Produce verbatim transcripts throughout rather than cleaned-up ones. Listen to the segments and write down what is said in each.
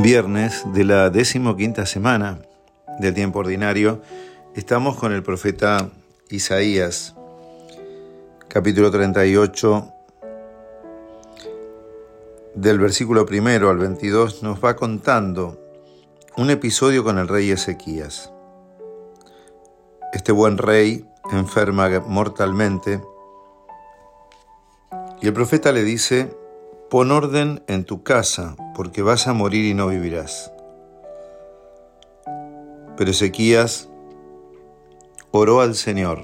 Viernes de la decimoquinta semana del tiempo ordinario. Estamos con el profeta Isaías, capítulo treinta y ocho, del versículo primero al veintidós, nos va contando un episodio con el rey Ezequías. Este buen rey enferma mortalmente y el profeta le dice: pon orden en tu casa, porque vas a morir y no vivirás. Pero Ezequías oró al Señor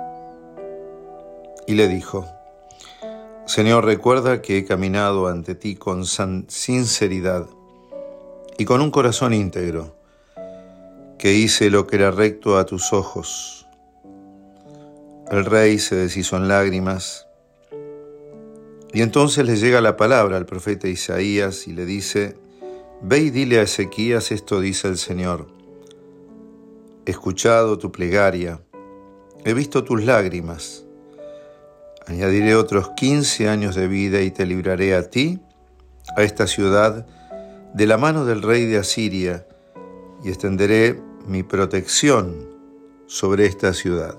y le dijo: Señor, recuerda que he caminado ante ti con sinceridad y con un corazón íntegro, que hice lo que era recto a tus ojos. El rey se deshizo en lágrimas. Y entonces le llega la palabra al profeta Isaías y le dice: ve y dile a Ezequías, esto dice el Señor. He escuchado tu plegaria, he visto tus lágrimas. Añadiré otros quince años de vida y te libraré a ti, a esta ciudad, de la mano del rey de Asiria, y extenderé mi protección sobre esta ciudad.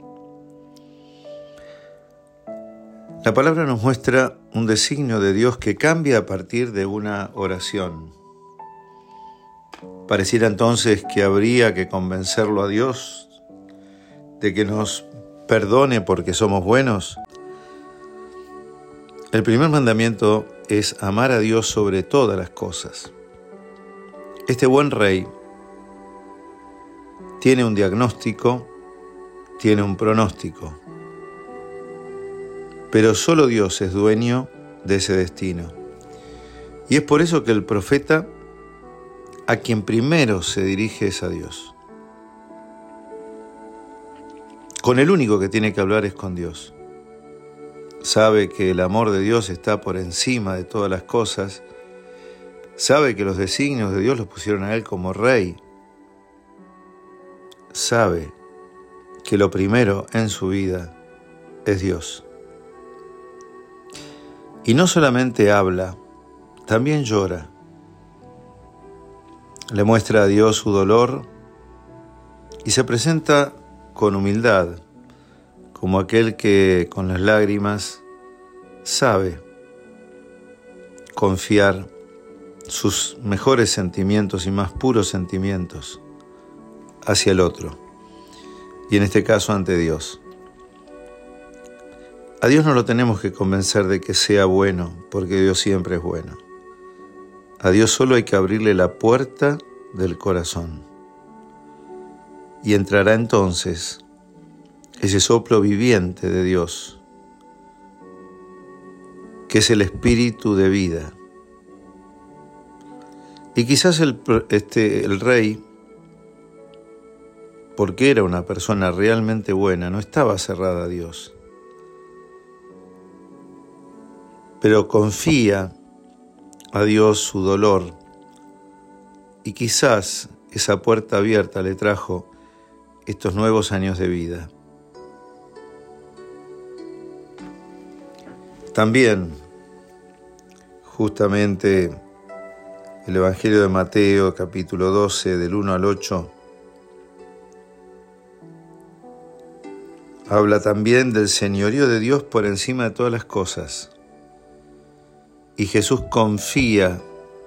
La palabra nos muestra un designio de Dios que cambia a partir de una oración. Pareciera entonces que habría que convencerlo a Dios de que nos perdone porque somos buenos. El primer mandamiento es amar a Dios sobre todas las cosas. Este buen rey tiene un diagnóstico, tiene un pronóstico. Pero solo Dios es dueño de ese destino. Y es por eso que el profeta, a quien primero se dirige, es a Dios. Con el único que tiene que hablar es con Dios. Sabe que el amor de Dios está por encima de todas las cosas. Sabe que los designios de Dios los pusieron a él como rey. Sabe que lo primero en su vida es Dios. Y no solamente habla, también llora. Le muestra a Dios su dolor y se presenta con humildad, como aquel que con las lágrimas sabe confiar sus mejores sentimientos y más puros sentimientos hacia el otro, y en este caso ante Dios. A Dios no lo tenemos que convencer de que sea bueno, porque Dios siempre es bueno. A Dios solo hay que abrirle la puerta del corazón. Y entrará entonces ese soplo viviente de Dios, que es el espíritu de vida. Y quizás el, este, el rey, porque era una persona realmente buena, no estaba cerrada a Dios, pero confía a Dios su dolor, y quizás esa puerta abierta le trajo estos nuevos años de vida. También, justamente, el Evangelio de Mateo, capítulo doce, del uno al ocho, habla también del señorío de Dios por encima de todas las cosas. Y Jesús confía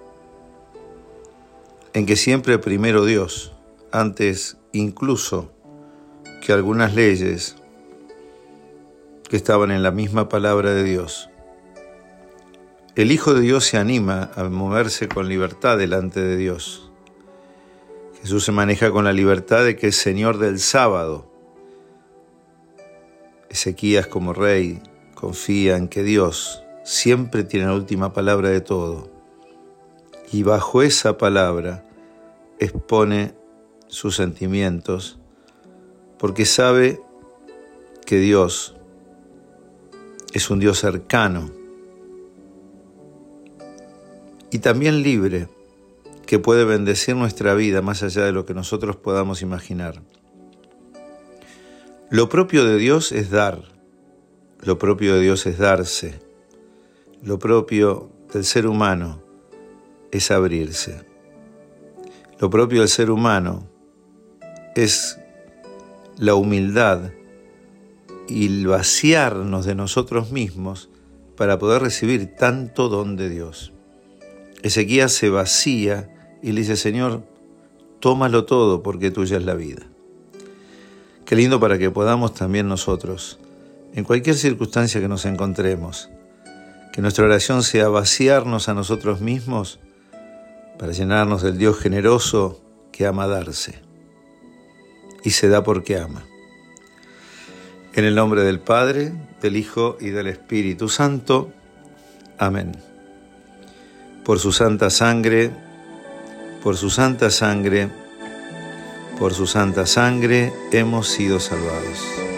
en que siempre primero Dios, antes incluso que algunas leyes que estaban en la misma palabra de Dios. El Hijo de Dios se anima a moverse con libertad delante de Dios. Jesús se maneja con la libertad de que es Señor del sábado. Ezequías, como rey, confía en que Dios siempre tiene la última palabra de todo, y bajo esa palabra expone sus sentimientos, porque sabe que Dios es un Dios cercano y también libre, que puede bendecir nuestra vida más allá de lo que nosotros podamos imaginar. Lo propio de Dios es dar, lo propio de Dios es darse. Lo propio del ser humano es abrirse. Lo propio del ser humano es la humildad y el vaciarnos de nosotros mismos para poder recibir tanto don de Dios. Ezequías se vacía y le dice: Señor, tómalo todo porque tuya es la vida. Qué lindo para que podamos también nosotros, en cualquier circunstancia que nos encontremos, que nuestra oración sea vaciarnos a nosotros mismos para llenarnos del Dios generoso que ama darse y se da porque ama. En el nombre del Padre, del Hijo y del Espíritu Santo. Amén. Por su santa sangre, por su santa sangre, por su santa sangre hemos sido salvados.